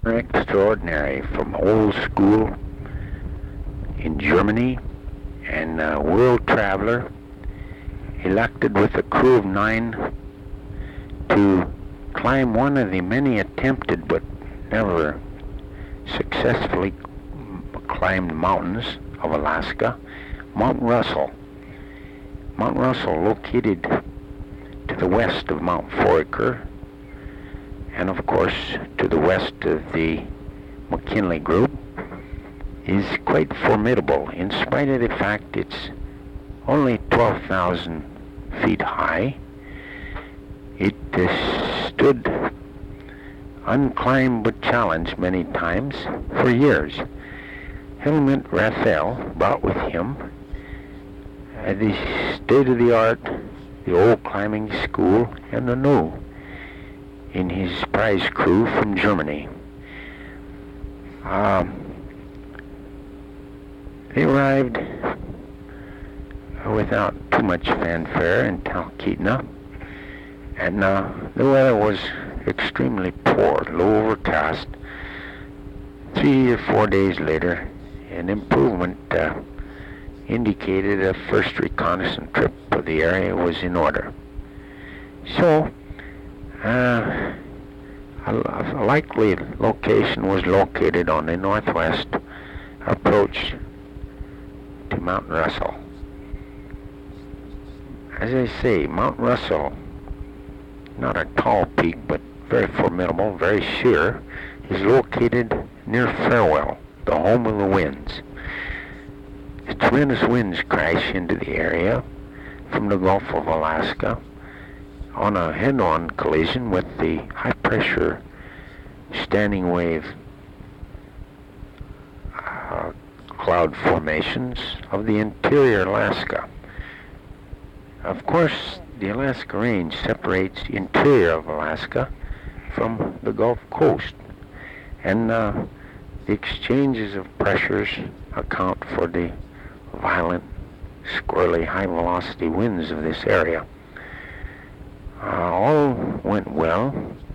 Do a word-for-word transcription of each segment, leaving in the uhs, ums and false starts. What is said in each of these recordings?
extraordinary from old school in Germany and a world traveler elected with a crew of nine to climb one of the many attempted but never successfully climbed mountains of Alaska, Mount Russell. Mount Russell, located to the west of Mount Foraker, and of course to the west of the McKinley Group, is quite formidable in spite of the fact it's only twelve thousand feet high. It uh, stood unclimbed but challenged many times for years. Helmut Rathel brought with him uh, the state-of-the-art, the old climbing school, and the new in his prize crew from Germany. Um, they arrived without too much fanfare in Talkeetna, and uh, the weather was extremely poor, low overcast. Three or four days later, an improvement uh, indicated a first reconnaissance trip of the area was in order. So, uh, a, a likely location was located on the northwest approach to Mount Russell. As I say, Mount Russell, not a tall peak, but very formidable, very sheer, is located near Farewell, the home of the winds. The tremendous winds crash into the area from the Gulf of Alaska on a head-on collision with the high-pressure standing wave uh, cloud formations of the interior Alaska. Of course, the Alaska Range separates the interior of Alaska from the Gulf Coast, and uh, the exchanges of pressures account for the violent, squirrely, high-velocity winds of this area. Uh, all went well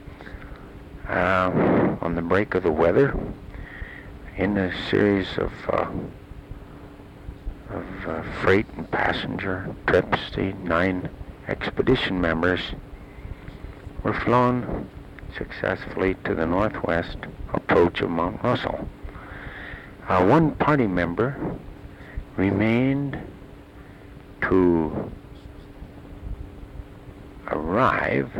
uh, on the break of the weather in a series of uh, of uh, freight and passenger trips. The nine expedition members were flown successfully to the northwest approach of Mount Russell. Uh, one party member remained to arrive,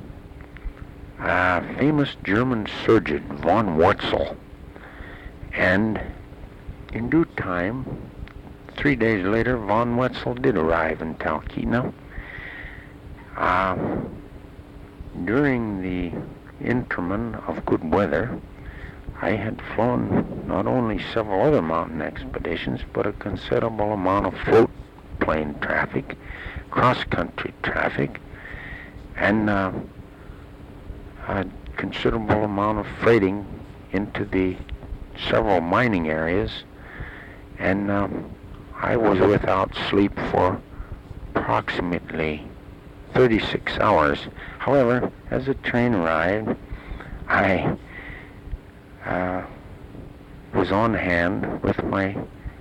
a famous German surgeon, von Wetzel, and in due time, three days later, von Wetzel did arrive in Talkeetna. Uh, during the interim of good weather, I had flown not only several other mountain expeditions, but a considerable amount of float plane traffic, cross-country traffic, and uh, a considerable amount of freighting into the several mining areas, and um, I was without sleep for approximately thirty-six hours. However, as the train arrived, I uh, was on hand with my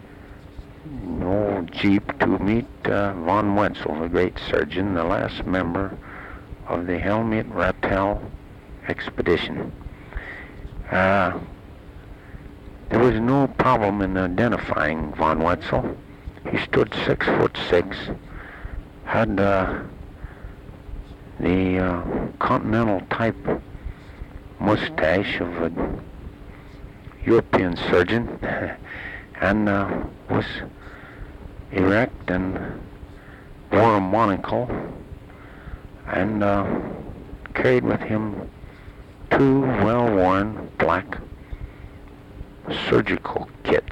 old Jeep to meet uh, von Wetzel, the great surgeon, the last member of the Helmut Rathel expedition. Uh, there was no problem in identifying von Wetzel. He stood six foot six, had uh, the uh, continental type mustache of a European surgeon, and uh, was erect and wore a monocle, and uh, carried with him two well-worn black surgical kits.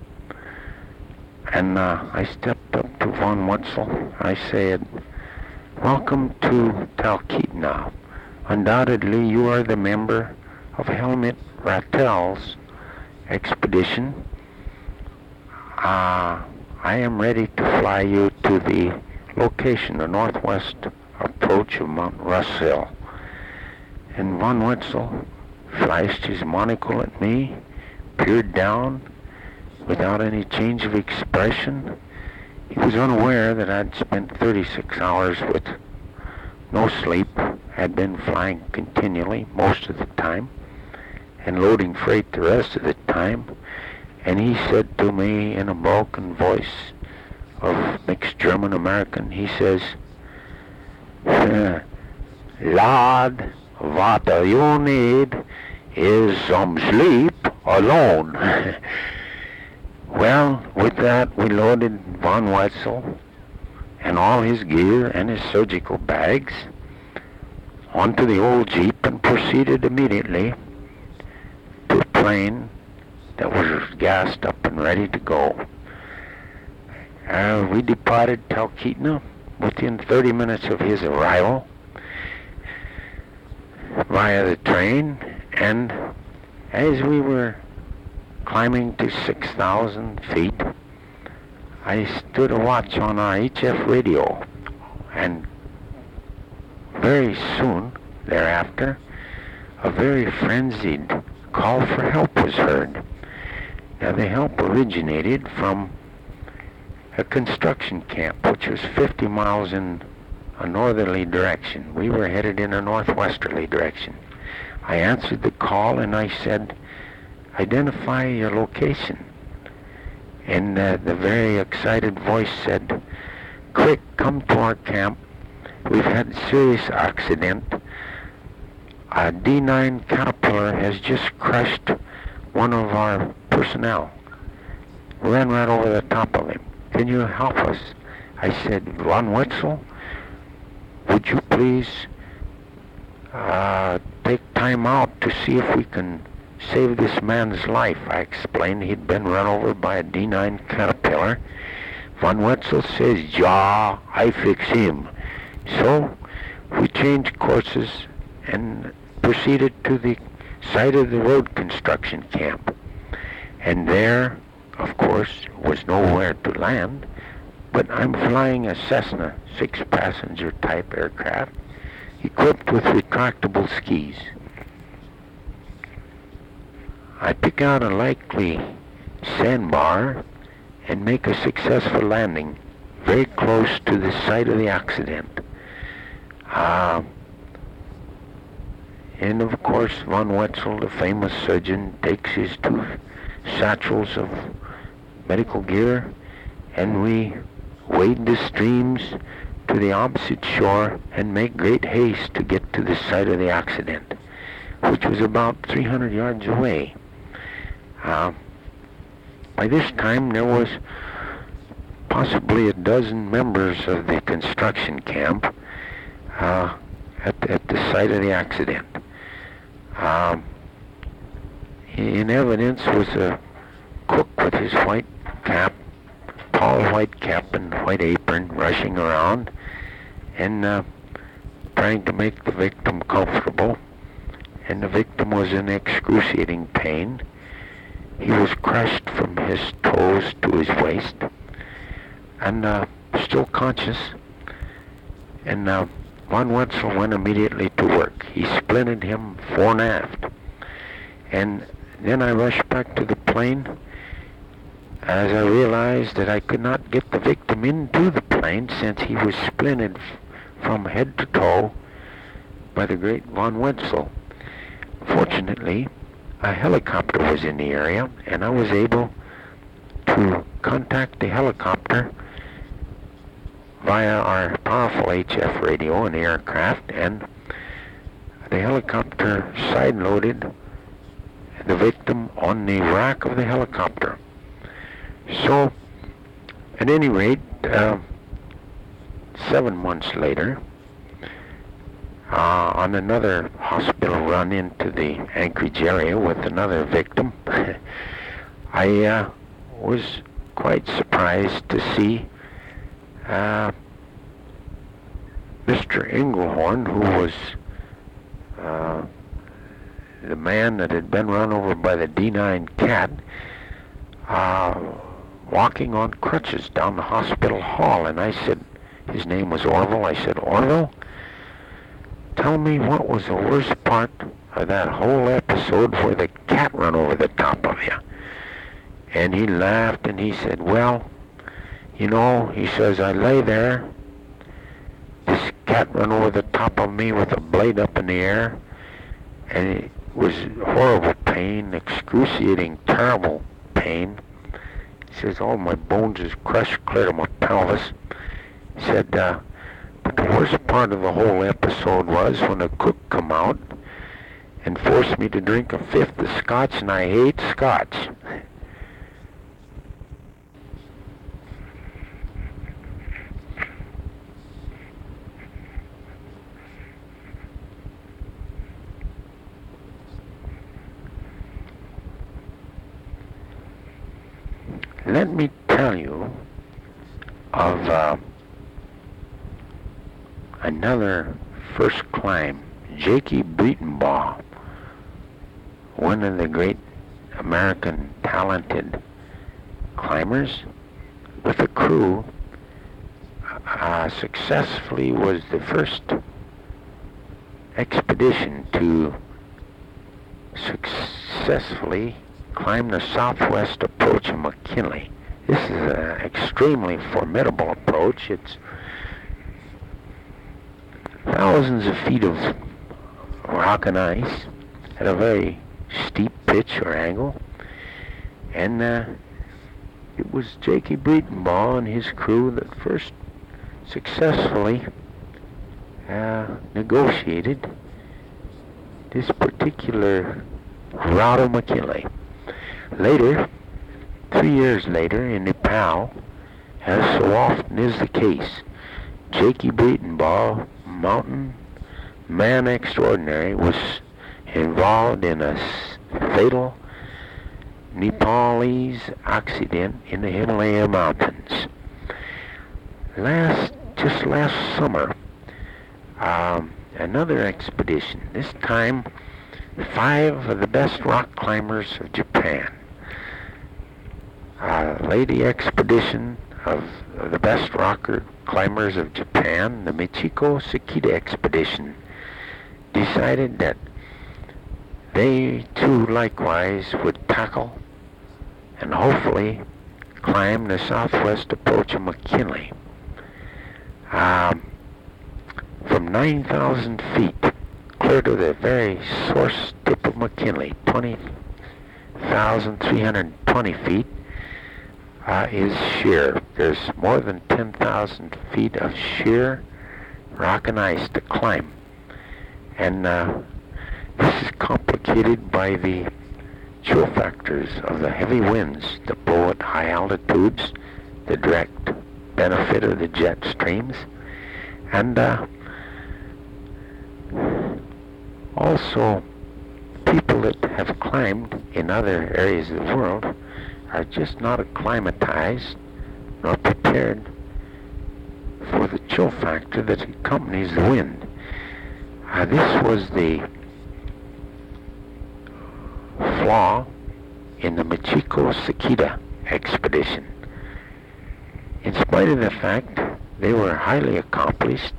And uh, I stepped up to von Wetzel. I said, "Welcome to Talkeetna. Undoubtedly you are the member of Helmut Rathel's expedition. Uh, I am ready to fly you to the location, the northwest approach of Mount Russell." And von Wetzel flashed his monocle at me, peered down without any change of expression. He was unaware that I'd spent thirty-six hours with no sleep, had been flying continually most of the time, and loading freight the rest of the time. And he said to me in a broken voice of mixed German-American, he says, "Lad, what you need is some sleep alone." Well, with that, we loaded von Wetzel and all his gear and his surgical bags onto the old Jeep and proceeded immediately to a plane that was gassed up and ready to go. Uh, we departed Talkeetna within thirty minutes of his arrival via the train, and as we were climbing to six thousand feet, I stood a watch on our H F radio, and very soon thereafter, a very frenzied call for help was heard. Now, the help originated from a construction camp, which was fifty miles in a northerly direction. We were headed in a northwesterly direction. I answered the call and I said, "Identify your location." And uh, the very excited voice said, "Quick, come to our camp. We've had a serious accident. A D nine Caterpillar has just crushed one of our personnel. Ran right over the top of him. Can you help us?" I said, "Von Wetzel, would you please uh, take time out to see if we can save this man's life?" I explained he'd been run over by a D nine Caterpillar. Von Wetzel says, "Ja, I fix him." So we changed courses and proceeded to the site of the road construction camp. And there, of course, was nowhere to land, but I'm flying a Cessna six-passenger type aircraft equipped with retractable skis. I pick out a likely sandbar and make a successful landing very close to the site of the accident. Uh, and of course, von Wetzel, the famous surgeon, takes his two satchels of medical gear, and we wade the streams to the opposite shore and make great haste to get to the site of the accident, which was about three hundred yards away. Uh, by this time, there was possibly a dozen members of the construction camp uh, at, at the site of the accident. Um, in evidence was a cook with his white cap, tall white cap and white apron, rushing around and uh, trying to make the victim comfortable. And the victim was in excruciating pain. He was crushed from his toes to his waist and uh, still conscious. And uh, von Wetzel went immediately to work. He splinted him fore and aft. And then I rushed back to the plane as I realized that I could not get the victim into the plane since he was splinted f- from head to toe by the great von Wetzel. Fortunately, a helicopter was in the area, and I was able to contact the helicopter via our powerful H F radio in the aircraft, and the helicopter side-loaded the victim on the rack of the helicopter. So, at any rate, uh, seven months later, uh, on another hospital run into the Anchorage area with another victim, I uh, was quite surprised to see uh, Mister Engelhorn, who was uh, the man that had been run over by the D nine Cat, uh, walking on crutches down the hospital hall. And I said, his name was Orville, I said, "Orville, tell me what was the worst part of that whole episode where the cat run over the top of you. And he laughed and he said, well, you know, he says, I lay there, this cat run over the top of me with a blade up in the air, and it was horrible pain, excruciating, terrible pain. He says, all my bones is crushed clear to my pelvis. He said, uh, but the worst part of the whole episode was when the cook come out and forced me to drink a fifth of scotch, and I hate scotch. Let me tell you of uh, another first climb. Jakey Breitenbaugh, one of the great American talented climbers, with a crew, uh, successfully was the first expedition to successfully climb the southwest approach of McKinley. This is an extremely formidable approach. It's thousands of feet of rock and ice at a very steep pitch or angle, and uh, it was Jakey Breitenbaugh and his crew that first successfully uh, negotiated this particular route of McKinley. Later, three years later, in Nepal, as so often is the case, Jakey Breitenbaugh, mountain man extraordinary, was involved in a fatal Nepalese accident in the Himalaya mountains. Last, just last summer, um, another expedition, this time five of the best rock climbers of Japan. Uh, lady expedition of, of the best rocker climbers of Japan, the Michiko Sakita expedition, decided that they too likewise would tackle and hopefully climb the southwest approach of McKinley. Um, from nine thousand feet clear to the very source tip of McKinley, twenty thousand three hundred twenty feet, uh, is sheer. There's more than ten thousand feet of sheer rock and ice to climb. And uh, this is complicated by the chill factors of the heavy winds that blow at high altitudes, the direct benefit of the jet streams, and uh, also people that have climbed in other areas of the world are just not acclimatized nor prepared for the chill factor that accompanies the wind. Uh, this was the flaw in the Michiko Sakita expedition. In spite of the fact they were highly accomplished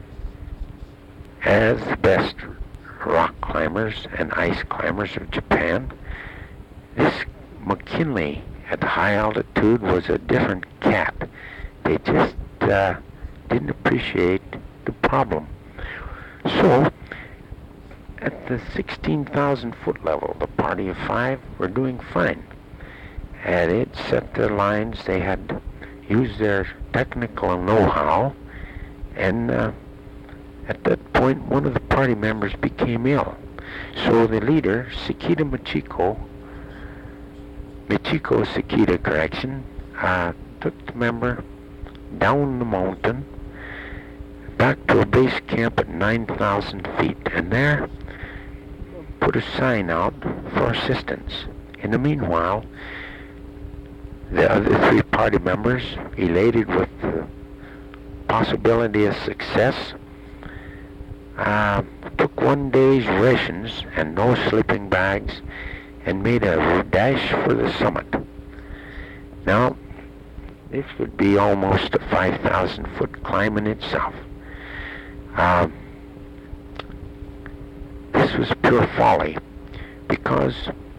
as the best rock climbers and ice climbers of Japan, this McKinley at high altitude was a different cat. They just uh, didn't appreciate the problem. So, at the sixteen thousand foot level, the party of five were doing fine. Had it set their lines, they had used their technical know-how, and uh, at that point, one of the party members became ill. So the leader, Sakita Michiko, Michiko Sakita, correction, uh, took the member down the mountain, back to a base camp at nine thousand feet, and there put a sign out for assistance. In the meanwhile, the other three party members, elated with the possibility of success, uh, took one day's rations and no sleeping bags and made a dash for the summit. Now, this would be almost a five thousand foot climb in itself. Uh, this this was pure folly, because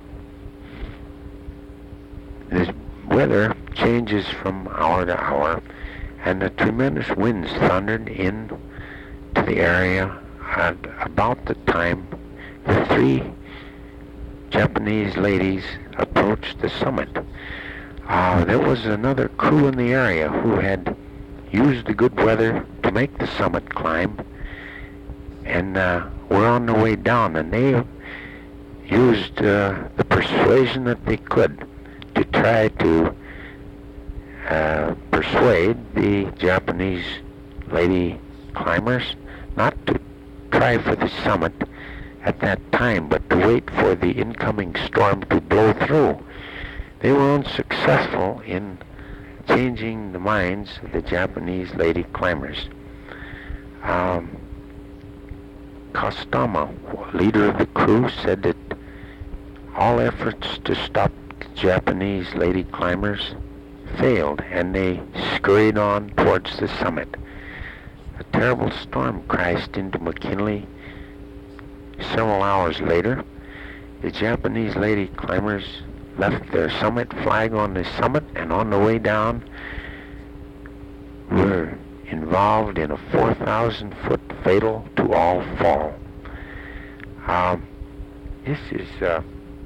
this weather changes from hour to hour, and the tremendous winds thundered in to the area at about the time the three Japanese ladies approached the summit. Uh, there was another crew in the area who had used the good weather to make the summit climb, and uh, were on their way down, and they used uh, the persuasion that they could to try to uh, persuade the Japanese lady climbers not to try for the summit at that time, but to wait for the incoming storm to blow through. They were unsuccessful in changing the minds of the Japanese lady climbers. Um, Kostama, leader of the crew, said that all efforts to stop the Japanese lady climbers failed, and they scurried on towards the summit. A terrible storm crashed into McKinley. Several hours later, the Japanese lady climbers left their summit flag on the summit, and on the way down were involved in a four thousand foot fatal to all fall. Um, this is uh,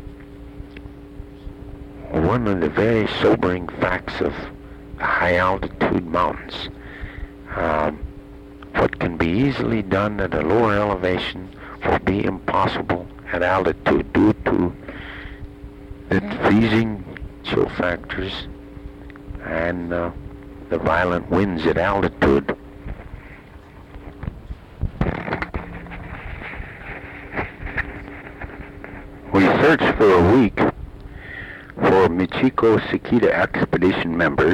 one of the very sobering facts of the high altitude mountains. Um, what can be easily done at a lower elevation will be impossible at altitude due to the freezing chill factors and uh, the violent winds at altitude. We searched for a week for Michiko Sekita expedition members.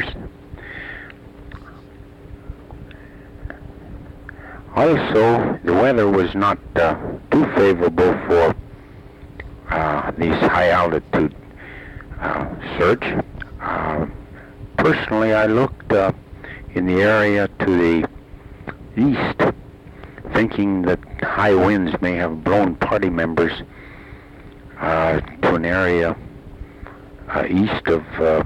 Also, the weather was not uh, too favorable for uh, these high altitude uh, search. Uh, personally, I looked uh, in the area to the east, thinking that high winds may have blown party members uh, to an area uh, east of, uh,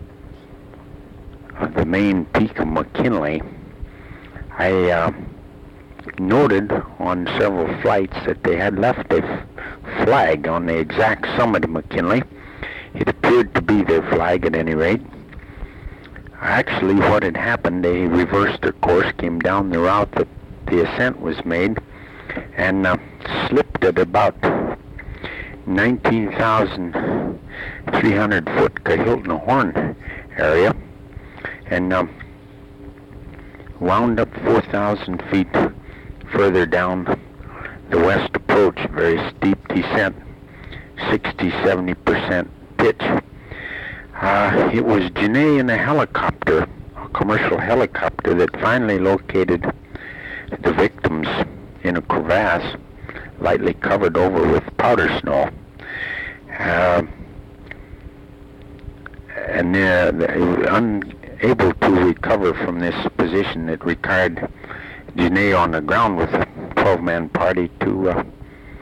of the main peak of McKinley. I uh, noted on several flights that they had left a f- flag on the exact summit of McKinley. It appeared to be their flag at any rate. Actually, what had happened, they reversed their course, came down the route that the ascent was made, and uh, slipped at about nineteen thousand three hundred foot Kahiltna Horn area, and um, wound up four thousand feet further down the west approach, very steep descent, sixty to seventy percent pitch. Uh, it was Genet in a helicopter, a commercial helicopter, that finally located the victims in a crevasse lightly covered over with powder snow. Uh, and uh, they were unable to recover from this position. It required Genet on the ground with a twelve-man party to uh,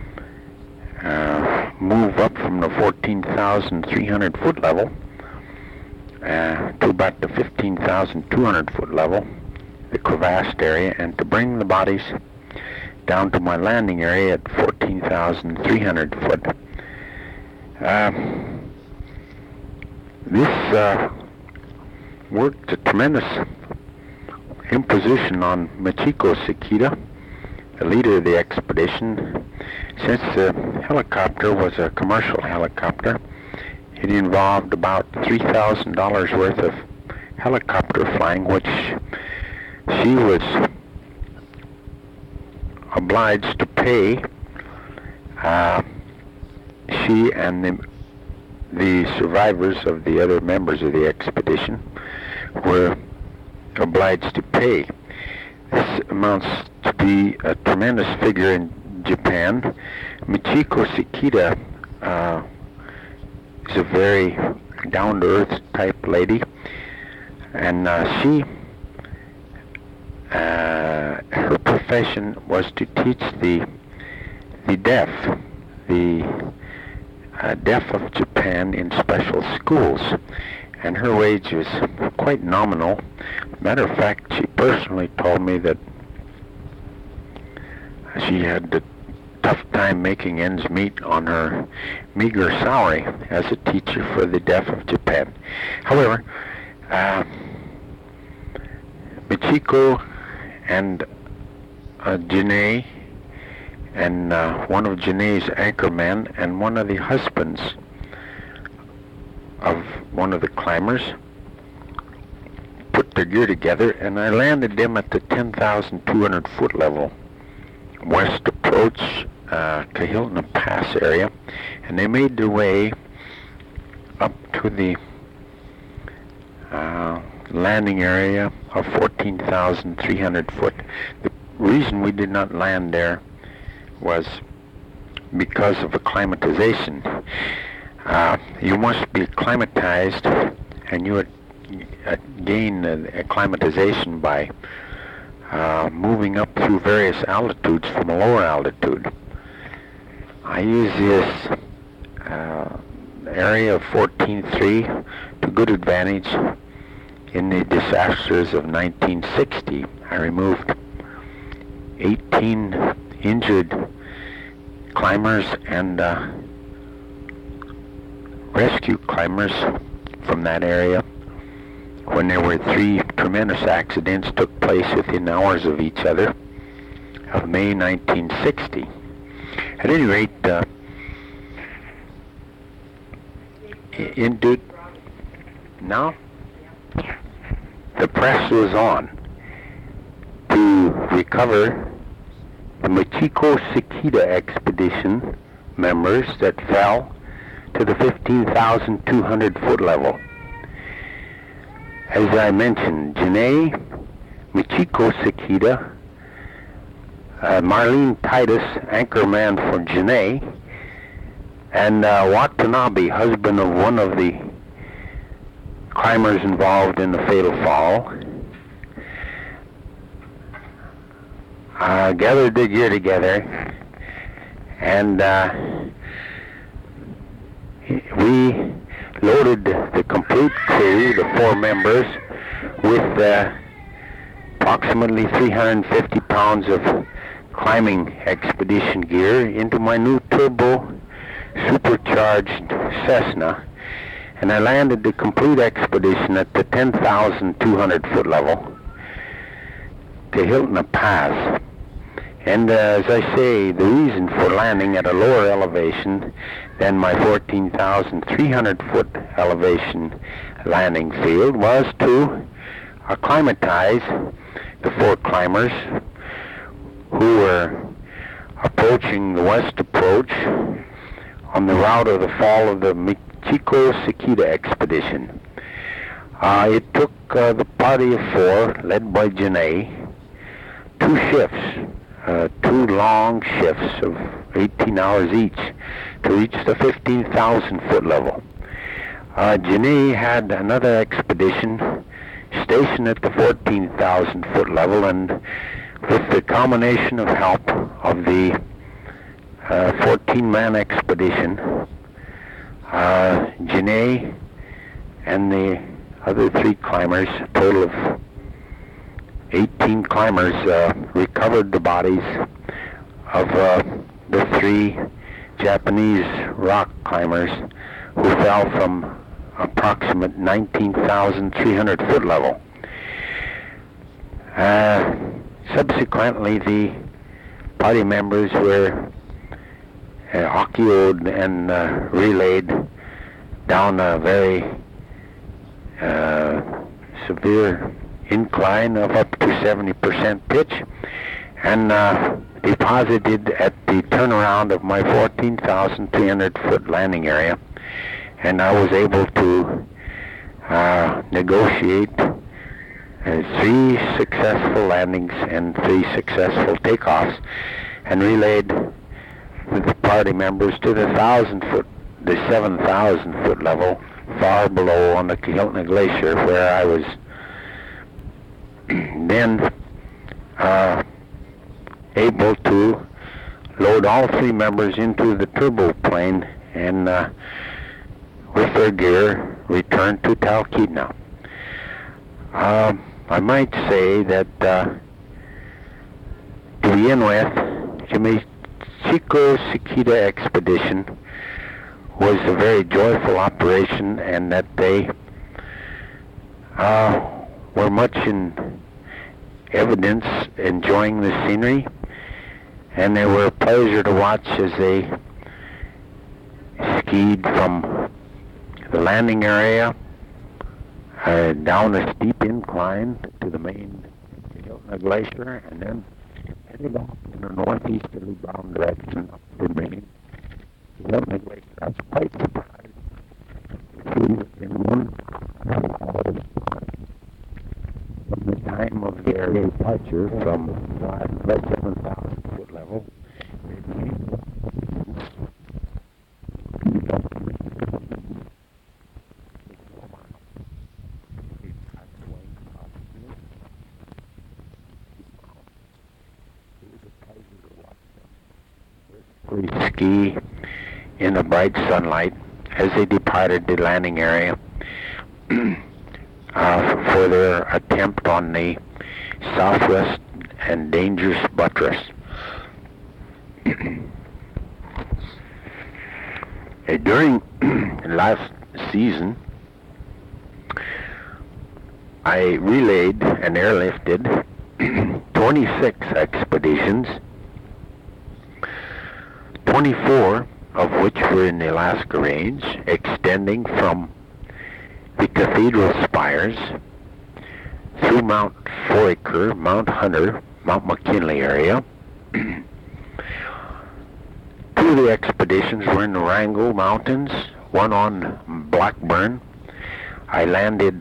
uh, move up from the fourteen thousand three hundred foot level uh, to about the fifteen thousand two hundred foot level, the crevassed area, and to bring the bodies down to my landing area at fourteen thousand three hundred foot. Uh, this uh, worked a tremendous imposition on Michiko Sekita, the leader of the expedition. Since the helicopter was a commercial helicopter, it involved about three thousand dollars worth of helicopter flying, which she was obliged to pay. Uh, she and the, the survivors of the other members of the expedition were obliged to pay. This amounts to be a tremendous figure in Japan. Michiko Sekita uh, is a very down-to-earth type lady, and uh, she uh, her profession was to teach the the deaf the uh, deaf of Japan in special schools, and her wage is quite nominal. Matter of fact, she personally told me that she had a tough time making ends meet on her meager salary as a teacher for the deaf of Japan. However, uh, Michiko and uh, Janae and uh, one of Janae's anchormen and one of the husbands of one of the climbers put their gear together, and I landed them at the ten thousand two hundred foot level, west approach, uh, Kahiltna Pass area, and they made their way up to the uh, landing area of fourteen thousand three hundred foot. The reason we did not land there was because of acclimatization. Uh, you must be acclimatized, and you would uh, gain uh, acclimatization by uh, moving up through various altitudes from a lower altitude. I use this uh, area of fourteen three to good advantage. In the disasters of nineteen sixty, I removed eighteen injured climbers and uh, rescue climbers from that area when there were three tremendous accidents took place within hours of each other of May nineteen sixty. At any rate, uh, in due now the press was on to recover the Michiko Sekida expedition members that fell to the fifteen thousand two hundred foot level. As I mentioned, Janae, Michiko Sekida, uh, Marlene Titus, anchorman for Janae, and uh, Watanabe, husband of one of the climbers involved in the fatal fall, uh, gathered their gear together, and uh, we loaded the complete crew, the four members, with uh, approximately three hundred fifty pounds of climbing expedition gear into my new turbo supercharged Cessna, and I landed the complete expedition at the ten thousand two hundred foot level, Kahiltna Pass. And uh, as I say, the reason for landing at a lower elevation than my fourteen thousand three hundred foot elevation landing field was to acclimatize the four climbers who were approaching the west approach on the route of the fall of the Michiko Sekida expedition. Uh, it took uh, the party of four, led by Janae, two shifts, uh, two long shifts of eighteen hours each to reach the fifteen thousand foot level. Uh, Janae had another expedition stationed at the fourteen thousand foot level, and with the combination of help of the fourteen man uh, expedition, uh, Janae and the other three climbers, a total of eighteen climbers, uh, recovered the bodies of uh, the three Japanese rock climbers who fell from approximate nineteen thousand three hundred foot level. Uh, subsequently, the party members were uh, Akio'd and uh, relayed down a very uh, severe incline of up to seventy percent pitch, and uh, deposited at the turnaround of my fourteen thousand three hundred foot landing area, and I was able to uh, negotiate uh, three successful landings and three successful takeoffs, and relayed with the party members to the thousand foot, the seven thousand foot level, far below on the Kahiltna Glacier, where I was then uh, able to load all three members into the turboplane and uh, with their gear return to Talkeetna. Uh, I might say that uh, to begin with, Yumeshiko Sakita expedition was a very joyful operation, and that they uh, were much in evidence enjoying the scenery, and they were a pleasure to watch as they skied from the landing area uh, down a steep incline to the main Hiltna Glacier, and then headed off in a northeasterly bound direction up the main Hiltna Glacier. I was quite surprised to see that in one hour from the time of their departure from less than seven thousand foot level, ski in the bright sunlight as they departed the landing area uh, for their attempt on the southwest and dangerous buttress. During last season, I relayed and airlifted twenty-six expeditions, twenty-four of which were in the Alaska Range, extending from the Cathedral Spires through Mount Foraker, Mount Hunter, Mount McKinley area. Two of the expeditions were in the Wrangell Mountains, one on Blackburn. I landed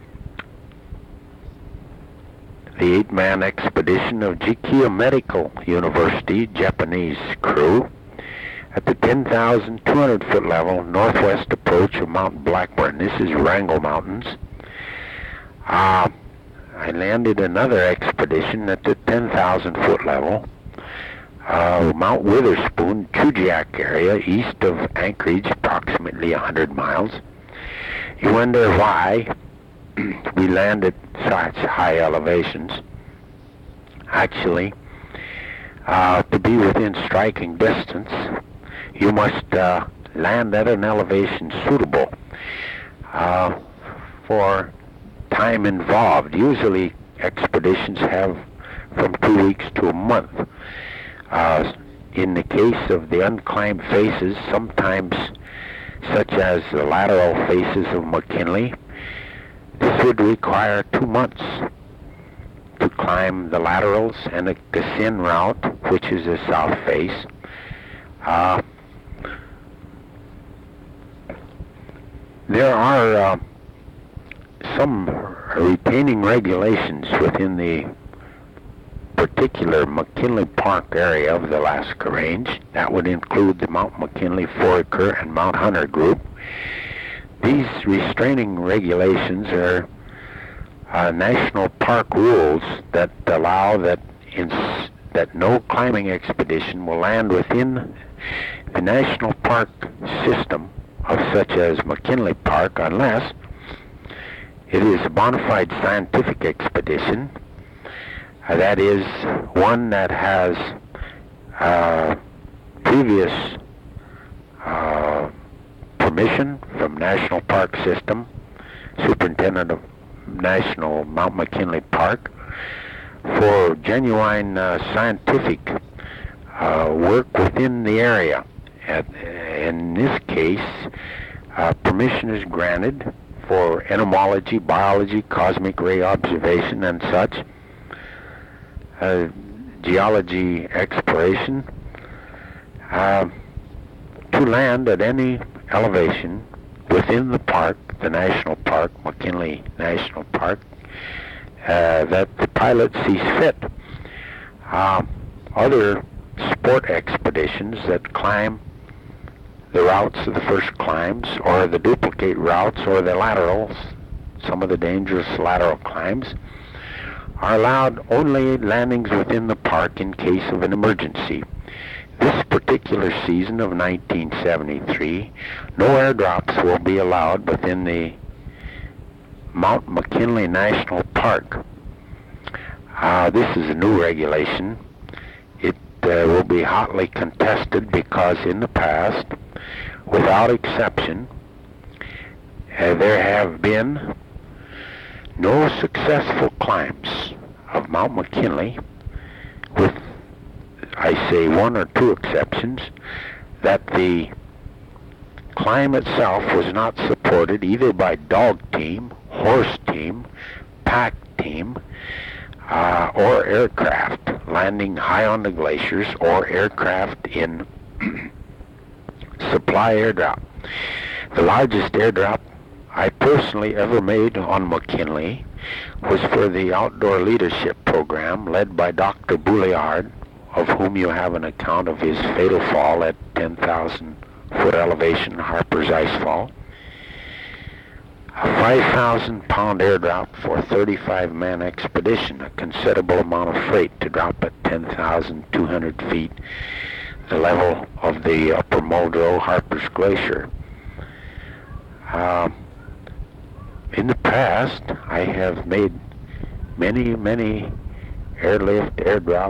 the eight-man expedition of Jikia Medical University Japanese crew at the ten thousand two hundred foot level northwest approach of Mount Blackburn. This is Wrangell Mountains. Uh, I landed another expedition at the ten thousand foot level, uh, Mount Witherspoon, Chujiak area, east of Anchorage, approximately one hundred miles. You wonder why we land at such high elevations. Actually, uh, to be within striking distance, you must uh, land at an elevation suitable uh, for time involved. Usually expeditions have from two weeks to a month. Uh, in the case of the unclimbed faces, sometimes such as the lateral faces of McKinley, this would require two months to climb the laterals and the Kassin route, which is the south face. Uh, there are uh, some retaining regulations within the particular McKinley Park area of the Alaska Range. That would include the Mount McKinley, Foraker, and Mount Hunter group. These restraining regulations are uh, national park rules that allow that in, that no climbing expedition will land within the national park system of such as McKinley Park unless it is a bona fide scientific expedition. Uh, that is one that has uh, previous uh, permission from National Park System, Superintendent of National Mount McKinley Park, for genuine uh, scientific uh, work within the area. At, in this case, uh, permission is granted for entomology, biology, cosmic ray observation, and such, uh, geology exploration, uh, to land at any elevation within the park, the national park, McKinley National Park, uh, that the pilot sees fit. Uh, other sport expeditions that climb the routes of the first climbs, or the duplicate routes, or the laterals, some of the dangerous lateral climbs, are allowed only landings within the park in case of an emergency. This particular season of nineteen seventy-three, no airdrops will be allowed within the Mount McKinley National Park. Uh, this is a new regulation. It uh, will be hotly contested because in the past, without exception, uh, there have been no successful climbs of Mount McKinley, with, I say, one or two exceptions, that the climb itself was not supported either by dog team, horse team, pack team, uh, or aircraft landing high on the glaciers, or aircraft in supply airdrop. The largest airdrop I personally ever made on McKinley was for the Outdoor Leadership Program led by Doctor Bouliard, of whom you have an account of his fatal fall at ten thousand foot elevation, Harper's Ice Fall. A five thousand pound airdrop for a thirty-five man expedition, a considerable amount of freight to drop at ten thousand two hundred feet, the level of the upper Muldrow Harper's Glacier. Uh, in the past, I have made many, many airlift, airdrop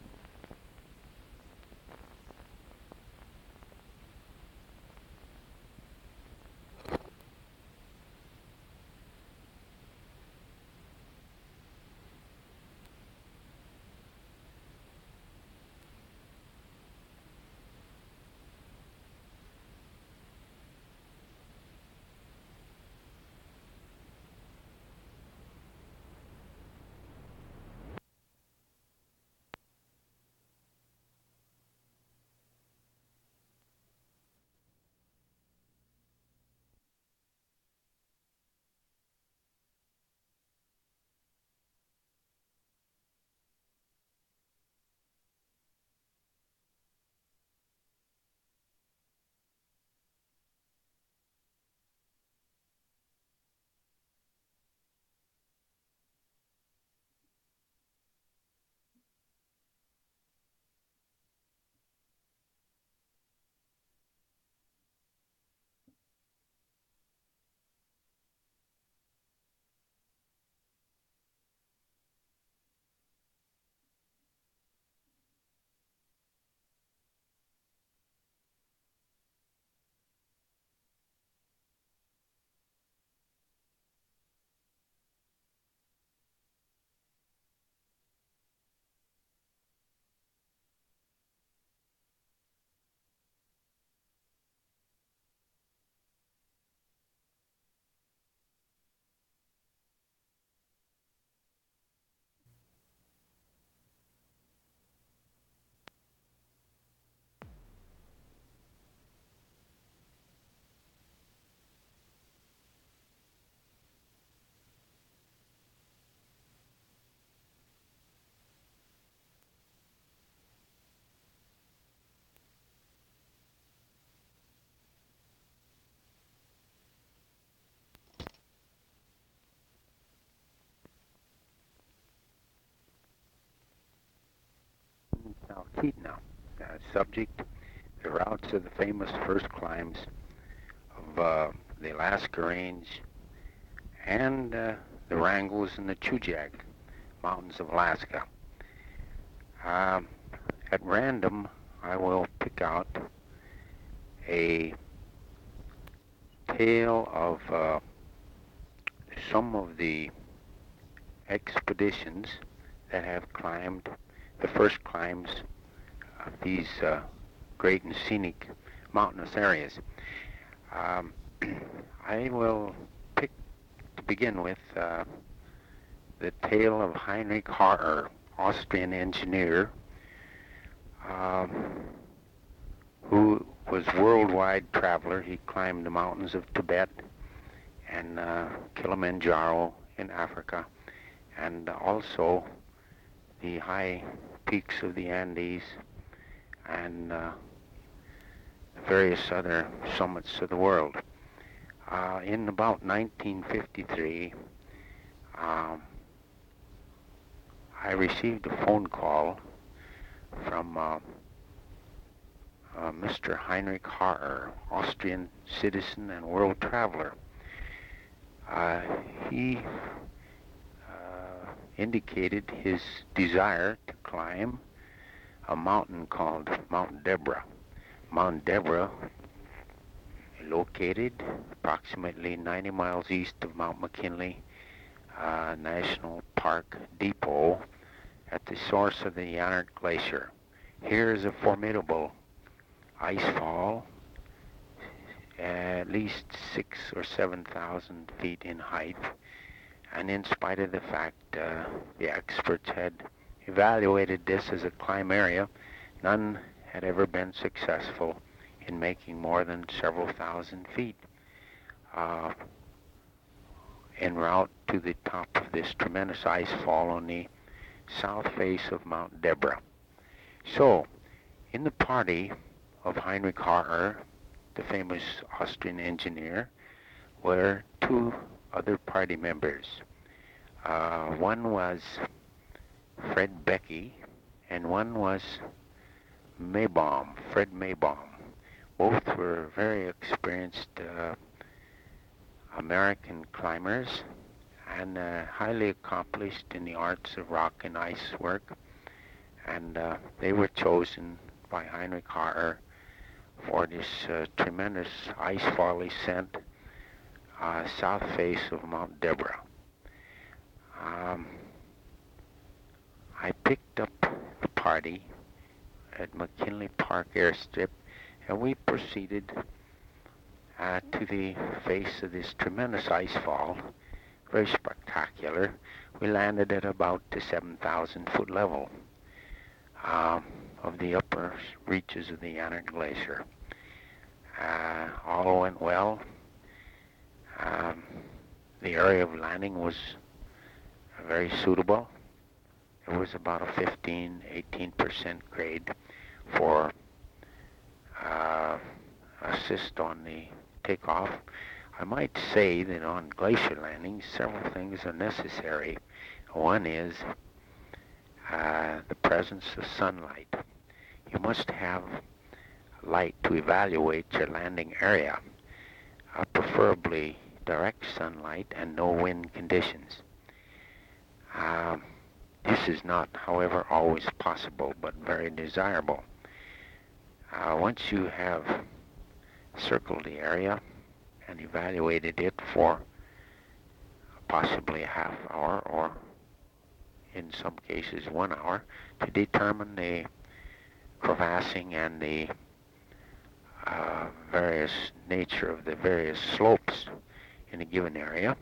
Talkeetna. Uh, subject, the routes of the famous first climbs of uh, the Alaska Range and uh, the Wrangels and the Chugach Mountains of Alaska. Um, at random, I will pick out a tale of uh, some of the expeditions that have climbed the first climbs of these uh, great and scenic mountainous areas. Um, I will pick, to begin with, uh, the tale of Heinrich Harrer, Austrian engineer, um, who was worldwide traveler. He climbed the mountains of Tibet and uh, Kilimanjaro in Africa, and also the high peaks of the Andes and uh, various other summits of the world. Uh, in about nineteen fifty-three, um, I received a phone call from uh, uh, Mister Heinrich Harrer, Austrian citizen and world traveler. Uh, he uh, indicated his desire to climb a mountain called Mount Deborah. Mount Deborah, located approximately ninety miles east of Mount McKinley uh, National Park Depot at the source of the Yannert Glacier. Here is a formidable ice fall, at least six or seven thousand feet in height, and in spite of the fact uh, the experts had evaluated this as a climb area, none had ever been successful in making more than several thousand feet uh, en route to the top of this tremendous ice fall on the south face of Mount Deborah. So, in the party of Heinrich Harrer, the famous Austrian engineer, were two other party members. Uh, one was Fred Beckey, and one was Maybaum, Fred Maybaum. Both were very experienced uh, American climbers and uh, highly accomplished in the arts of rock and ice work. And uh, they were chosen by Heinrich Harrer for this uh, tremendous ice fall ascent uh, south face of Mount Deborah. Um, I picked up the party at McKinley Park Airstrip, and we proceeded uh, to the face of this tremendous ice fall, very spectacular. We landed at about the seven thousand foot level um, of the upper reaches of the Yannert Glacier. Uh, all went well. Um, the area of landing was very suitable. It was about a fifteen, eighteen percent grade for uh, assist on the takeoff. I might say that on glacier landings, several things are necessary. One is uh, the presence of sunlight. You must have light to evaluate your landing area, uh, preferably direct sunlight and no wind conditions. Um, this is not, however, always possible, but very desirable. Uh, once you have circled the area and evaluated it for possibly a half hour or in some cases one hour to determine the crevassing and the uh, various nature of the various slopes in a given area,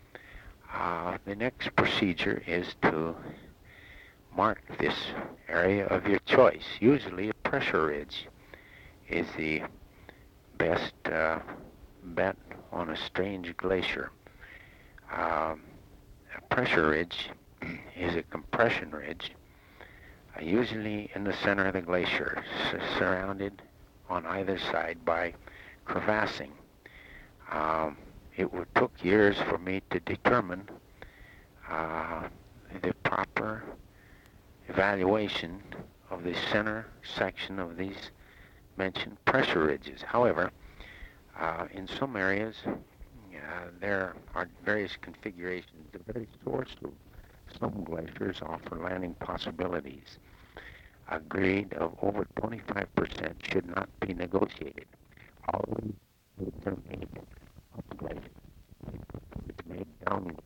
uh, the next procedure is to mark this area of your choice. Usually a pressure ridge is the best uh, bet on a strange glacier. Um, a pressure ridge is a compression ridge, uh, usually in the center of the glacier, s- surrounded on either side by crevassing. Um, it would took years for me to determine uh, the proper evaluation of the center section of these mentioned pressure ridges. However, uh, in some areas, uh, there are various configurations. The very source of some glaciers offer landing possibilities. A grade of over twenty-five percent should not be negotiated. Always determine up glacier. It's made downward.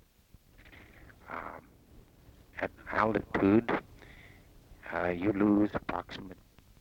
Um, at altitude, uh, you lose approximately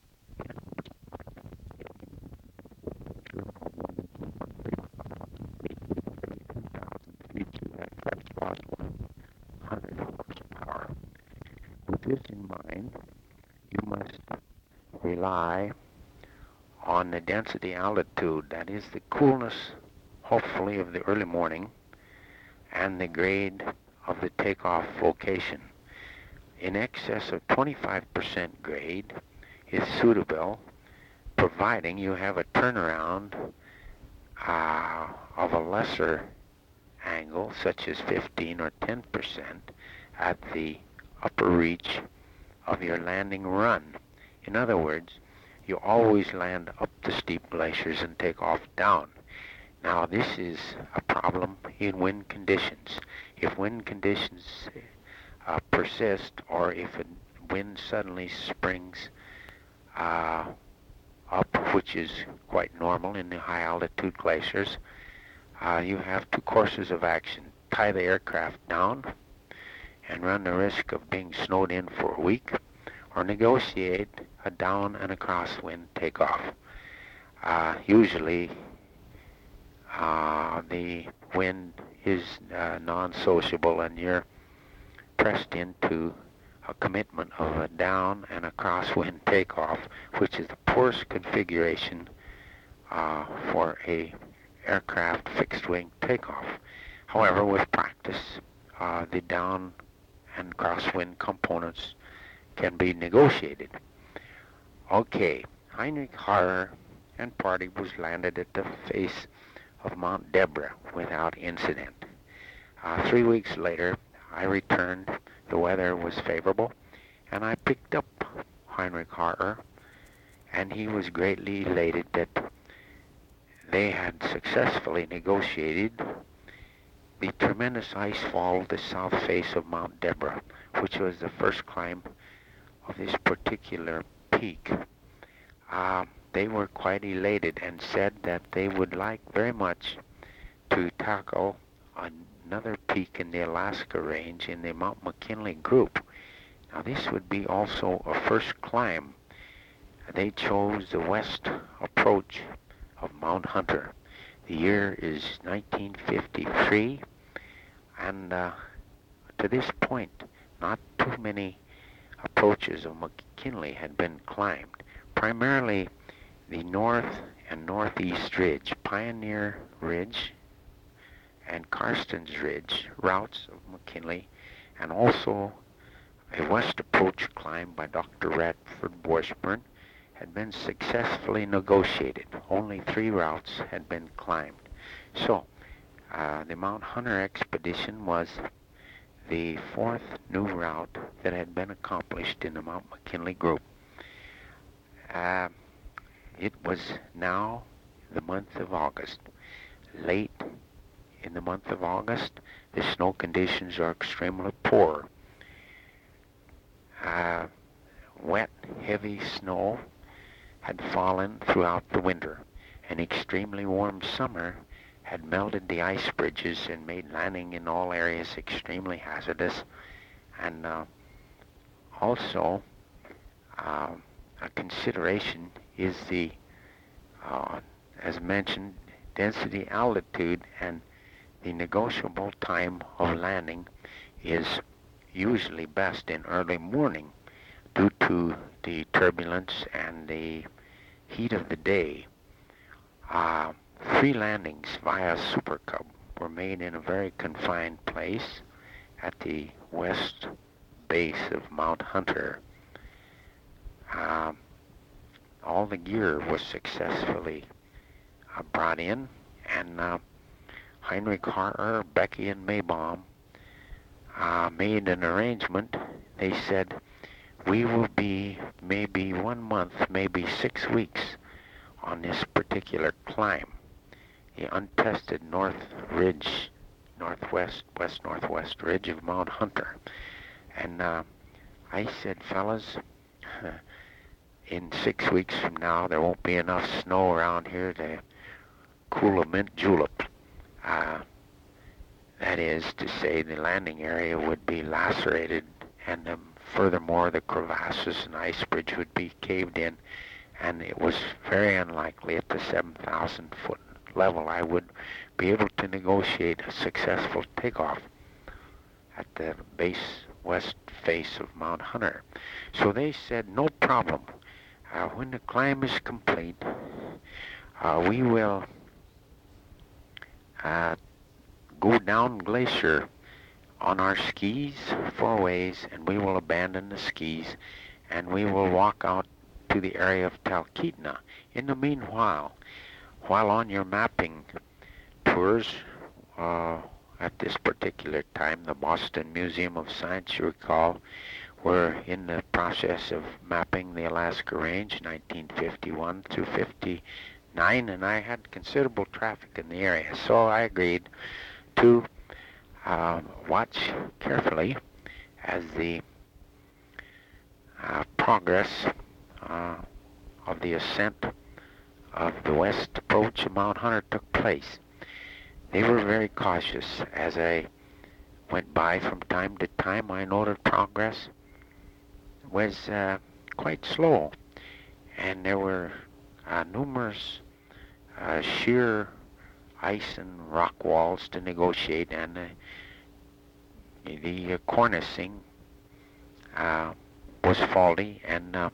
feet to that first lost one hundred horsepower. With this in mind, you must rely on the density altitude, that is the coolness, hopefully, of the early morning, and the grade of the takeoff location. In excess of twenty-five percent grade is suitable, providing you have a turnaround uh, of a lesser angle, such as fifteen or ten percent, at the upper reach of your landing run. In other words, you always land up the steep glaciers and take off down. Now, this is a problem in wind conditions. If wind conditions uh, persist, or if a wind suddenly springs uh, up, which is quite normal in the high altitude glaciers, uh, you have two courses of action. Tie the aircraft down and run the risk of being snowed in for a week, or negotiate a down and a crosswind takeoff. Uh, usually, uh, the wind is uh, non-sociable, and you're pressed into a commitment of a down and a crosswind takeoff, which is the poorest configuration uh, for a aircraft fixed-wing takeoff. However, with practice, uh, the down and crosswind components can be negotiated. Okay, Heinrich Harrer and party was landed at the face of Mount Deborah without incident. Uh, three weeks later, I returned. The weather was favorable, and I picked up Heinrich Harrer, and he was greatly elated that they had successfully negotiated the tremendous ice fall of the south face of Mount Deborah, which was the first climb of this particular peak. Uh, they were quite elated and said that they would like very much to tackle another peak in the Alaska range in the Mount McKinley group. Now, this would be also a first climb. They chose the west approach of Mount Hunter. The year is nineteen fifty-three, and uh, to this point, not too many approaches of McKinley had been climbed. Primarily the north and northeast ridge, Pioneer Ridge and Karstens Ridge routes of McKinley, and also a west approach climbed by Doctor Radford Washburn, had been successfully negotiated. Only three routes had been climbed. So, uh, the Mount Hunter expedition was the fourth new route that had been accomplished in the Mount McKinley group. Uh, it was now the month of August. Late in the month of August, the snow conditions are extremely poor. Uh, wet, heavy snow had fallen throughout the winter. An extremely warm summer had melted the ice bridges and made landing in all areas extremely hazardous. And uh, also, uh, a consideration is the, uh, as mentioned, density, altitude, and the negotiable time of landing is usually best in early morning due to the turbulence and the heat of the day. Uh, three landings via Super Cub were made in a very confined place at the west base of Mount Hunter. Uh, all the gear was successfully uh, brought in, and uh, Heinrich Harrer, Becky, and Maybaum uh, made an arrangement. They said, we will be maybe one month, maybe six weeks on this particular climb, the untested north ridge, northwest, west-northwest ridge of Mount Hunter. And uh, I said, fellas, in six weeks from now, there won't be enough snow around here to cool a mint julep. Uh, that is to say, the landing area would be lacerated, and um, furthermore, the crevasses and ice bridge would be caved in, and it was very unlikely at the seven thousand foot level I would be able to negotiate a successful takeoff at the base west face of Mount Hunter. So they said, no problem. Uh, when the climb is complete, uh, we will uh, go down glacier on our skis four ways, and we will abandon the skis, and we will walk out to the area of Talkeetna. In the meanwhile, while on your mapping tours, uh, at this particular time, the Boston Museum of Science, you recall, were in the process of mapping the Alaska Range, nineteen fifty-one through fifty-nine, and I had considerable traffic in the area. So I agreed to uh, watch carefully as the uh, progress uh, of the ascent of the west approach of Mount Hunter took place. They were very cautious. As I went by from time to time, I noted progress was uh, quite slow, and there were uh, numerous uh, sheer ice and rock walls to negotiate, and uh, the uh, cornicing uh, was faulty, and uh,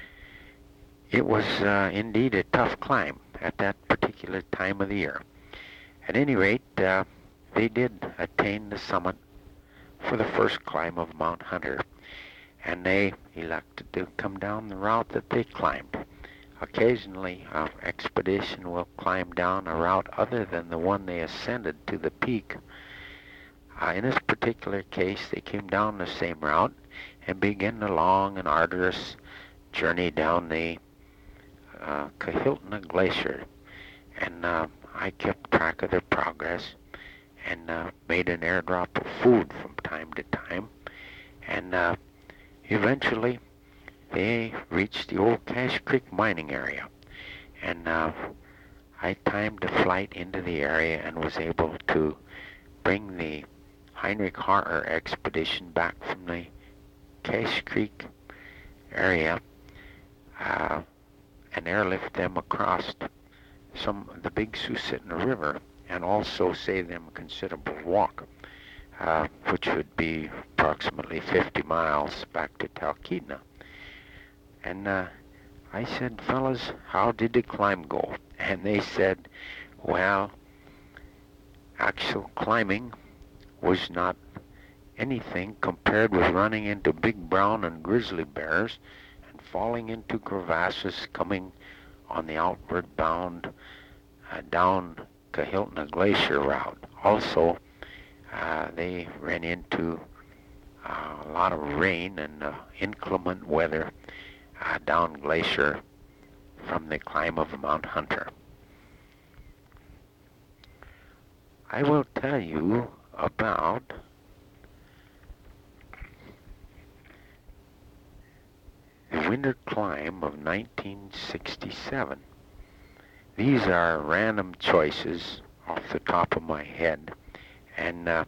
it was uh, indeed a tough climb at that particular time of the year. At any rate, uh, they did attain the summit for the first climb of Mount Hunter, and they elected to come down the route that they climbed. Occasionally, an expedition will climb down a route other than the one they ascended to the peak. Uh, in this particular case, they came down the same route and began the long and arduous journey down the uh, Kahiltna Glacier. And uh, I kept track of their progress and uh, made an airdrop of food from time to time. And uh, eventually, they reached the old Cache Creek mining area. And uh, I timed a flight into the area and was able to bring the Heinrich Harrer expedition back from the Cache Creek area uh, and airlift them across some of the Big Susitna River, and also save them a considerable walk, uh, which would be approximately fifty miles back to Talkeetna. And uh, I said, fellas, how did the climb go? And they said, well, actual climbing was not anything compared with running into big brown and grizzly bears and falling into crevasses coming on the outward bound uh, down Kahiltna Glacier route. Also, uh, they ran into uh, a lot of rain and uh, inclement weather uh, down glacier from the climb of Mount Hunter. I will tell you about the winter climb of nineteen sixty-seven. These are random choices off the top of my head, and uh,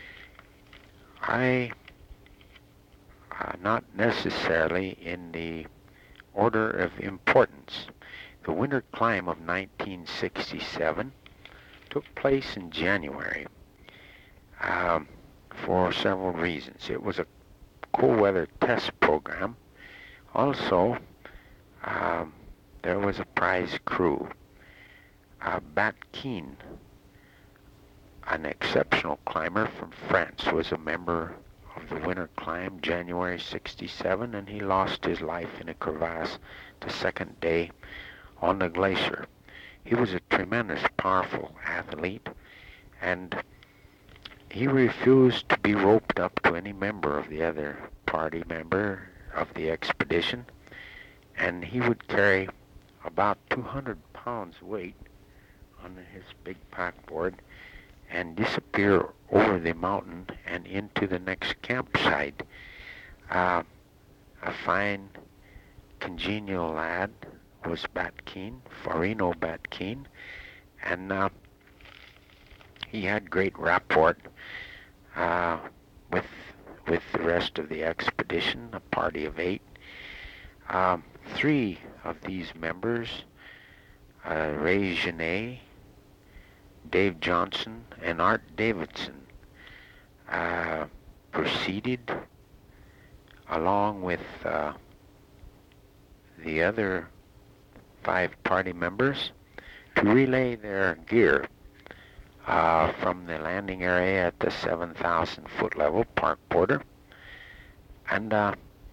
I, uh, not necessarily in the order of importance. The winter climb of nineteen sixty-seven took place in January um, for several reasons. It was a cold weather test program. Also, um, there was a prize crew. Uh, Bat Keen, an exceptional climber from France, was a member of the winter climb, January sixty-seven, and he lost his life in a crevasse the second day on the glacier. He was a tremendous, powerful athlete, and he refused to be roped up to any member of the other party member of the expedition, and he would carry about two hundred pounds weight on his big packboard and disappear over the mountain and into the next campsite. Uh, a fine, congenial lad was Bat Keen, Farino Bat Keen, and uh, he had great rapport uh, with with the rest of the expedition, a party of eight. Um, three of these members, uh, Ray Genet, Dave Johnson, and Art Davidson, uh, proceeded along with uh, the other five party members to relay their gear uh, from the landing area at the seven thousand foot level, park border. And uh,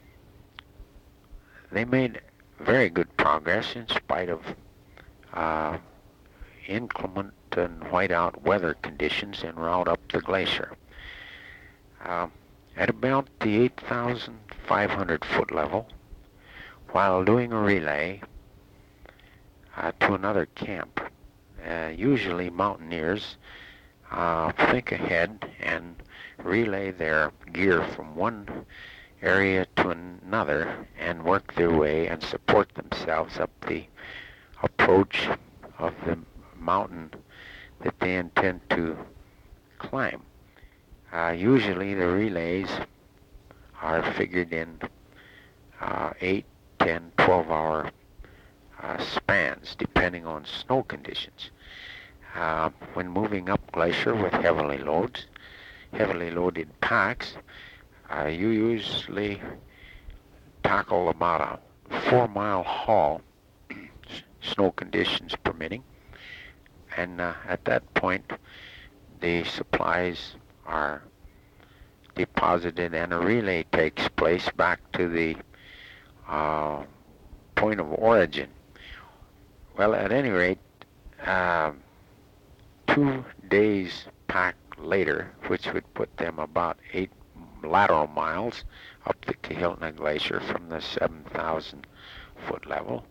they made very good progress in spite of uh, inclement and whiteout weather conditions en route up the glacier. Uh, at about the eight thousand five hundred foot level while doing a relay uh, to another camp. Uh, usually mountaineers uh, think ahead and relay their gear from one area to another and work their way and support themselves up the approach of the mountain that they intend to climb. Uh, usually the relays are figured in uh, eight, ten, twelve hour uh, spans depending on snow conditions. Uh, when moving up glacier with heavily loads, heavily loaded packs, uh, you usually tackle about a four mile haul, snow conditions permitting, and uh, at that point the supplies are deposited and a relay takes place back to the uh, point of origin. Well, at any rate, uh, two days pack later, which would put them about eight lateral miles up the Kahiltna Glacier from the seven thousand foot level,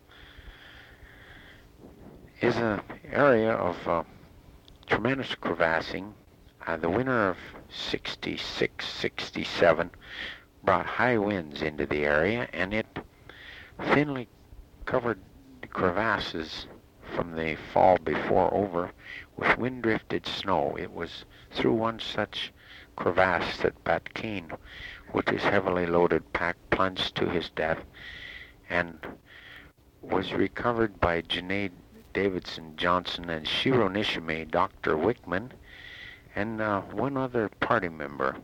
is an area of uh, tremendous crevassing. Uh, the winter of sixty-six sixty-seven brought high winds into the area, and it thinly covered the crevasses from the fall before over with wind-drifted snow. It was through one such crevasse that Pat Keane, with his heavily loaded pack, plunged to his death and was recovered by Junaid Davidson Johnson and Shiro Nishime, Doctor Wickman, and uh, one other party member.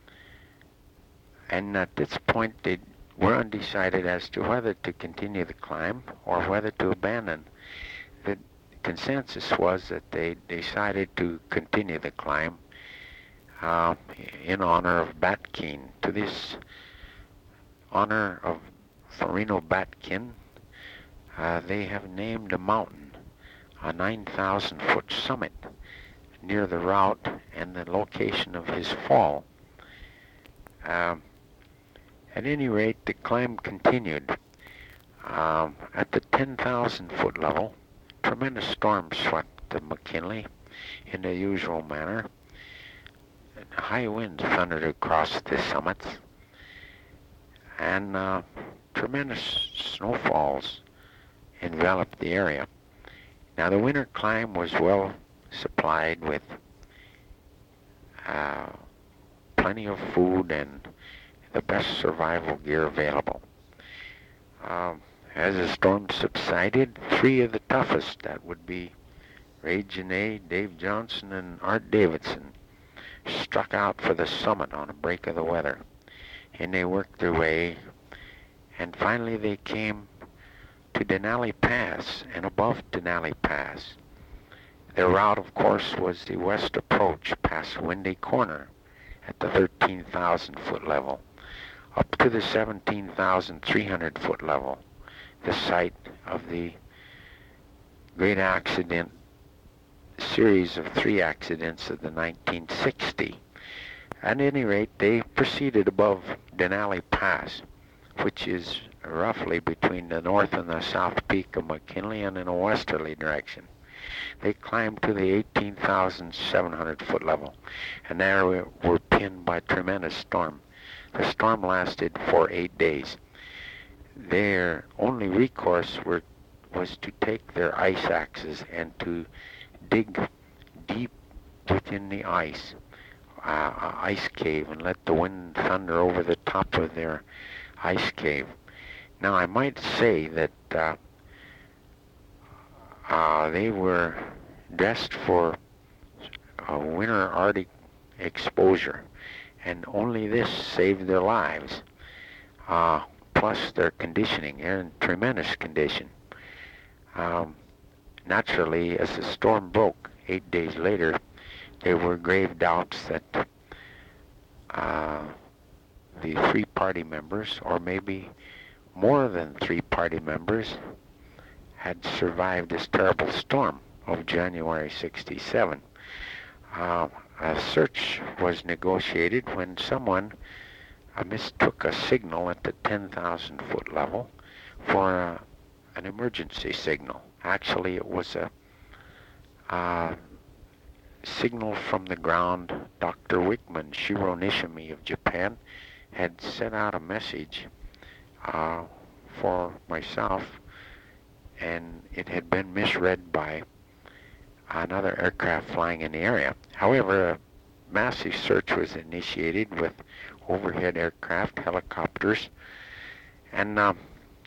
And at this point they were undecided as to whether to continue the climb or whether to abandon. The consensus was that they decided to continue the climb uh, in honor of Batkin. To this honor of Farino Batkin, uh, they have named a mountain, a nine thousand foot summit near the route and the location of his fall. Um, at any rate, the climb continued. Um, at the ten thousand foot level, tremendous storms swept the McKinley in the usual manner. High winds thundered across the summits, and uh, tremendous snowfalls enveloped the area. Now, the winter climb was well supplied with uh, plenty of food and the best survival gear available. Um, as the storm subsided, three of the toughest, that would be Ray Janae, Dave Johnson, and Art Davidson, struck out for the summit on a break of the weather. And they worked their way, and finally they came to Denali Pass, and above Denali Pass. Their route, of course, was the west approach past Windy Corner at the thirteen thousand foot level, up to the seventeen thousand three hundred foot level, the site of the great accident, series of three accidents of the nineteen sixty. At any rate, they proceeded above Denali Pass, which is roughly between the north and the south peak of McKinley and in a westerly direction. They climbed to the eighteen thousand seven hundred foot level, and there we were pinned by a tremendous storm. The storm lasted for eight days. Their only recourse were, was to take their ice axes and to dig deep within the ice, uh, ice cave, and let the wind thunder over the top of their ice cave. Now, I might say that uh, uh, they were dressed for a winter Arctic exposure, and only this saved their lives, uh, plus their conditioning. They're in tremendous condition. Um, naturally, as the storm broke eight days later, there were grave doubts that uh, the three party members, or maybe more than three party members, had survived this terrible storm of January I mistook a signal at the ten thousand foot level for uh, an emergency signal. Actually, it was a uh, signal from the ground. Doctor Wickman Shironishimi of Japan had sent out a message uh, for myself, and it had been misread by another aircraft flying in the area. However, a massive search was initiated with overhead aircraft, helicopters, and uh,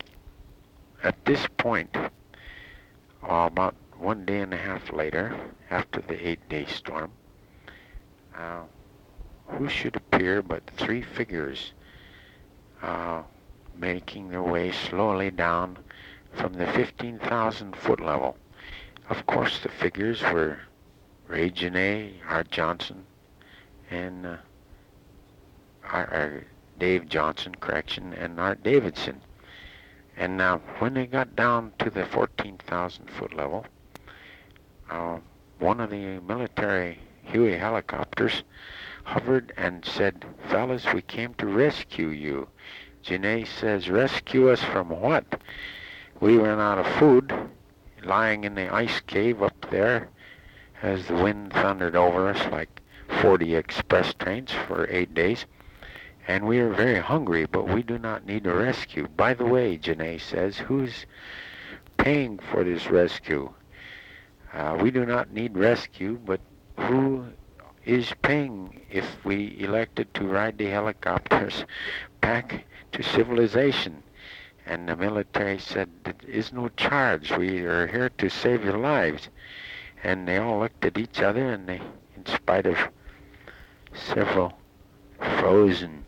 at this point, uh, about one day and a half later, after the eight-day storm, uh, who should appear but three figures uh, making their way slowly down from the fifteen thousand foot level. Of course, the figures were Ray Genet, Art Johnson, and uh, Art, uh, Dave Johnson, correction, and Art Davidson. And uh, when they got down to the fourteen thousand foot level, uh, one of the military Huey helicopters hovered and said, "Fellas, we came to rescue you." Genet says, "Rescue us from what? We ran out of food, lying in the ice cave up there as the wind thundered over us like forty express trains for eight days. And we are very hungry, but we do not need a rescue. By the way," Genet says, "who's paying for this rescue? Uh, we do not need rescue, but who is paying if we elected to ride the helicopters back to civilization?" And the military said, "There is no charge. We are here to save your lives." And they all looked at each other, and they, in spite of several frozen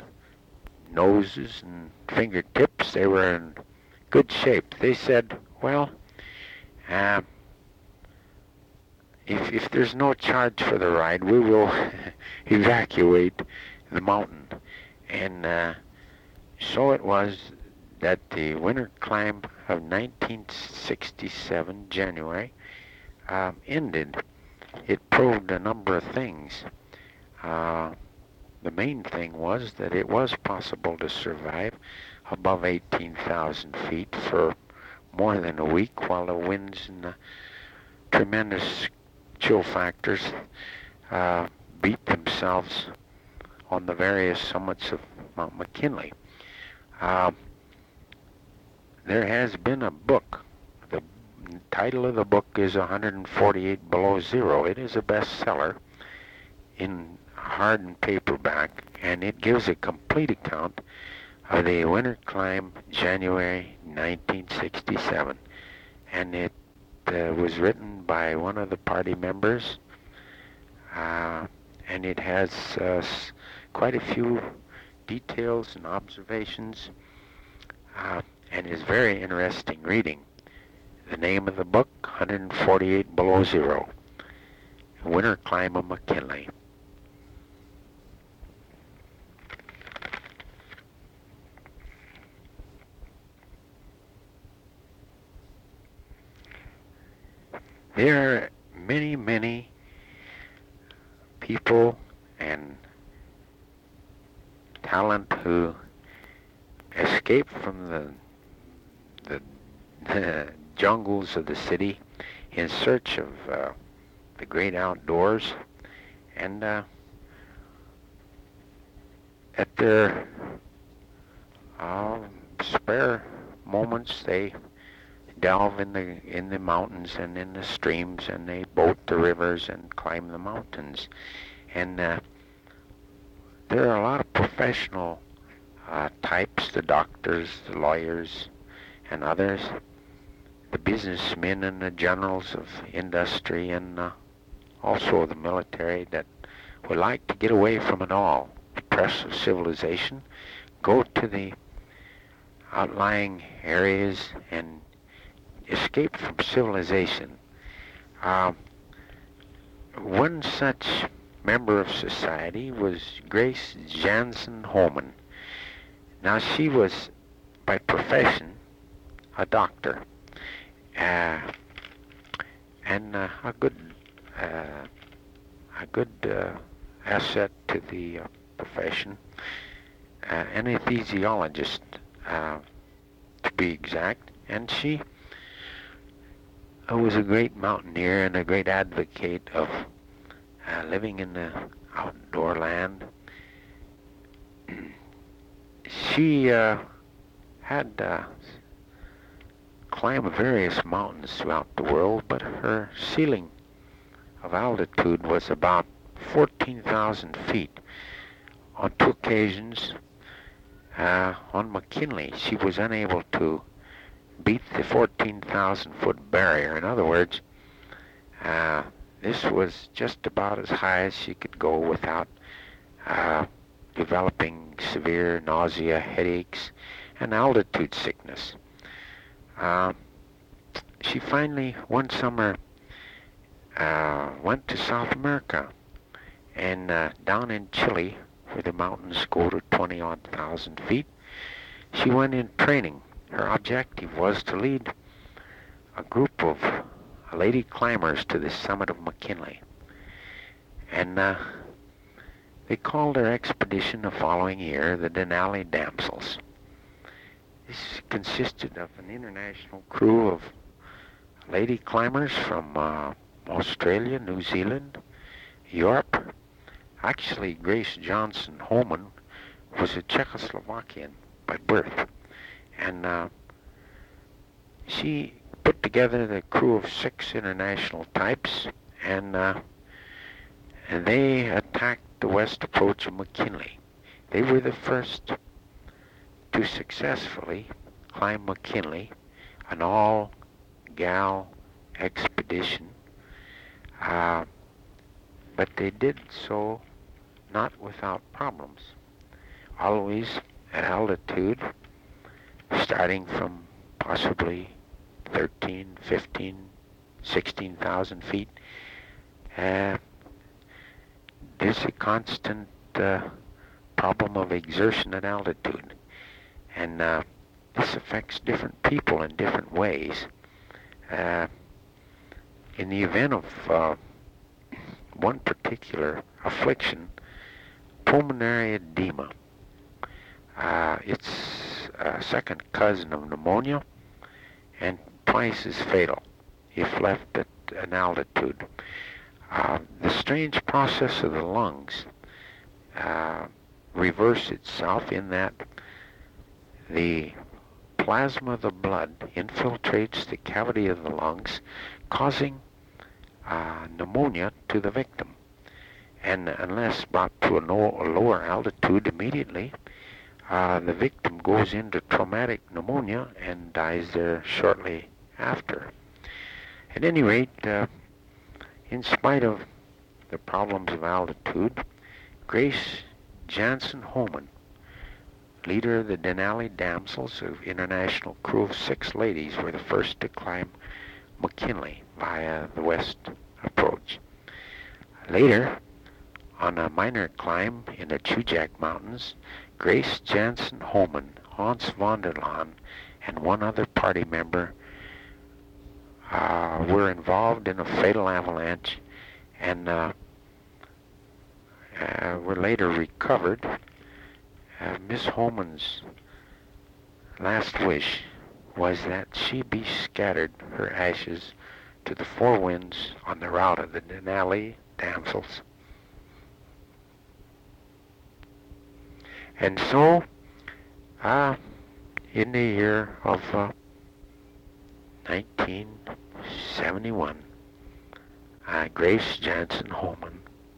noses and fingertips, they were in good shape. They said, "Well, uh, if, if there's no charge for the ride, we will evacuate the mountain." And uh, so it was that the winter climb of nineteen sixty-seven, January, um, ended. It proved a number of things. Uh, the main thing was that it was possible to survive above eighteen thousand feet for more than a week while the winds and the tremendous chill factors uh, beat themselves on the various summits of Mount McKinley. Uh, there has been a book. The title of the book is one hundred forty-eight Below Zero. It is a bestseller in hard and paperback, and it gives a complete account of the winter climb, January nineteen sixty-seven. And it uh, was written by one of the party members, uh, and it has uh, quite a few details and observations, uh, and is very interesting reading. The name of the book, one hundred forty-eight Below Zero, Winter Climb of McKinley. There are many, many people and talent who escape from the, the, the jungles of the city in search of uh, the great outdoors, and uh, at their uh, spare moments they delve in the in the mountains and in the streams, and they boat the rivers and climb the mountains. And uh, there are a lot of professional uh, types, the doctors, the lawyers, and others, the businessmen and the generals of industry, and uh, also the military, that would like to get away from it all, the press of civilization, go to the outlying areas and escape from civilization. Uh, one such member of society was Grace Jansen Holman. Now, she was by profession a doctor, uh, and uh, a good uh, a good uh, asset to the uh, profession. uh, anesthesiologist, uh, to be exact, and she uh, was a great mountaineer and a great advocate of uh, living in the outdoor land. She uh, had uh, climbed various mountains throughout the world, but her ceiling of altitude was about fourteen thousand feet. On two occasions, uh, on McKinley, she was unable to beat the fourteen thousand foot barrier. In other words, uh, this was just about as high as she could go without uh, developing severe nausea, headaches, and altitude sickness. Uh, she finally, one summer, uh, went to South America, and uh, down in Chile, where the mountains go to twenty odd thousand feet, she went in training. Her objective was to lead a group of lady climbers to the summit of McKinley. And uh, they called their expedition the following year the Denali Damsels. This consisted of an international crew of lady climbers from uh, Australia, New Zealand, Europe. Actually, Grace Johnson Homan was a Czechoslovakian by birth, and uh, she put together the crew of six international types, and, uh, and they attacked the west approach of McKinley. They were the first to successfully climb McKinley, an all-gal expedition, uh, but they did so not without problems. Always at altitude, starting from possibly thirteen, fifteen, sixteen thousand feet, uh, there's a constant uh, problem of exertion at altitude. And uh, this affects different people in different ways. Uh, in the event of uh, one particular affliction, pulmonary edema, uh, it's a second cousin of pneumonia and twice as fatal if left at an altitude. Uh, the strange process of the lungs uh, reverse itself in that the plasma of the blood infiltrates the cavity of the lungs, causing uh, pneumonia to the victim. And unless brought to a, no, a lower altitude immediately, uh, the victim goes into traumatic pneumonia and dies there shortly after. At any rate, uh, in spite of the problems of altitude, Grace Jansen Homan, leader of the Denali Damsels, an international crew of six ladies, were the first to climb McKinley via the west approach. Later, on a minor climb in the Chujak Mountains, Grace Jansen Homan, Hans von der Laan, and one other party member uh, were involved in a fatal avalanche and uh, uh, were later recovered. Uh, Miss Homan's last wish was that she be scattered, her ashes, to the four winds on the route of the Denali Damsels. And so, uh, in the year of uh, nineteen seventy-one, uh, Grace Jansen Homan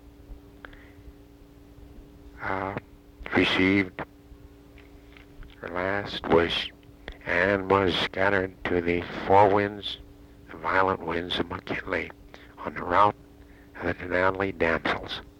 uh, received her last wish and was scattered to the four winds, the violent winds of McKinley, on the route of the Denali Damsels.